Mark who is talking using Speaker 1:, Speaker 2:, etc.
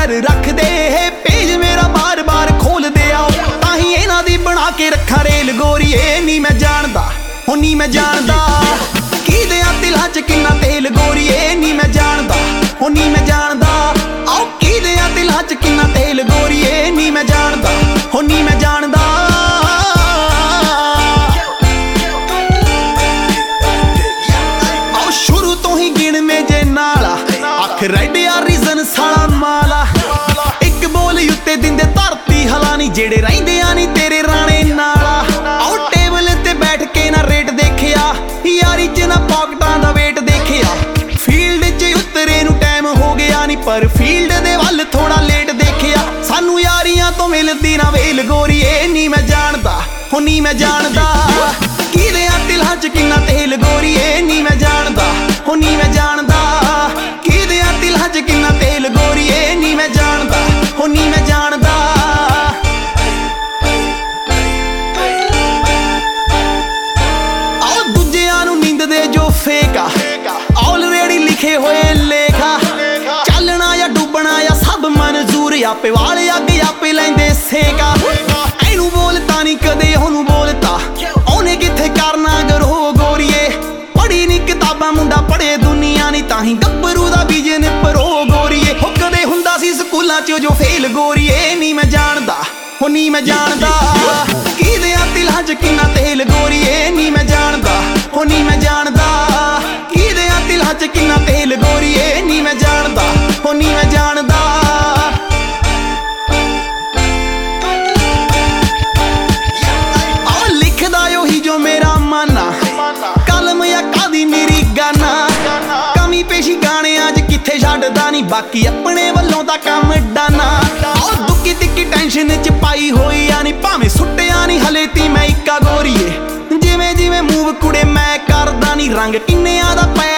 Speaker 1: नजर रख दे पेज मेरा बार बार खोल दे आओ ताही इन्हां दी बना के रखा रेल गोरीए नी मैं जानदा हो नी मैं जानदा की देयां दिलां च किन्ना तेल गोरीए नी मैं जानदा हो नी मैं जानदा आओ की देयां दिलां च किन्ना तेल गोरीए नी मैं जानदा हो नी मैं जानदा रेड या रीजन साला माला एक बोल उत्ते दिंदे धरती हलानी जेड़े रहिंदे आ नी तेरे राणे नाला आओ टेबल ते बैठ के ना रेट देखिया यारी च ना पॉकेटां दा वेट देखिया फील्ड च उतरे नू टाइम हो गया नी पर फील्ड दे वल थोड़ा लेट देखिया सानू यारियां तो मिलदी ना वेल गोरीए नी मैं जानदा हो नी मैं जानदा की देयां दिलां च किन्ना तेल गोरीए नी मैं जानदा हो नी मैं जानदा दिलां च किन्ना तेल गोरीए नी मैं जानदा हो नी मैं जानदा आओ दूजियां नू नींद दे जो फेका ऑलरेडी लिखे होए लेखा चलना या डूबना या सब मंजूर आपे वाले अग आपे लैंदे सेका एनू बोलता नी कदे ओनू बोलता ओने किथे करना गरो गोरीए पढ़ी नी किताबां मुंडा पढ़े दुनिया नी ताही गब्बरू दा बिजन परो गोरीए हो कदे हुंदा सी स्कूलां च जो फेल गोरीए नी मैं जानदा हो नी मैं जानदा की देयां दिलां च किन्ना तेल गोरीए नी मैं जानदा हो नी मैं जानदा की देयां दिलां च किन्ना तेल गोरीए नी मैं जानदा हो नी मैं जानदा आओ लिखदा ओही जो मेरा माना कलम या कादी मेरी गाना कमी पेशी गाने अज किथे छड्डदा नी बाकी अपने वल्लों तां कम डाना आओ दुक्की तिक्की टेंशन च पाई होई आ नी भावें सुट्टिया नी हले ती मैं इक्का गोरीए जिवें जिवें मूव कुड़े मैं करदा नी रंग किन्नियां दा पै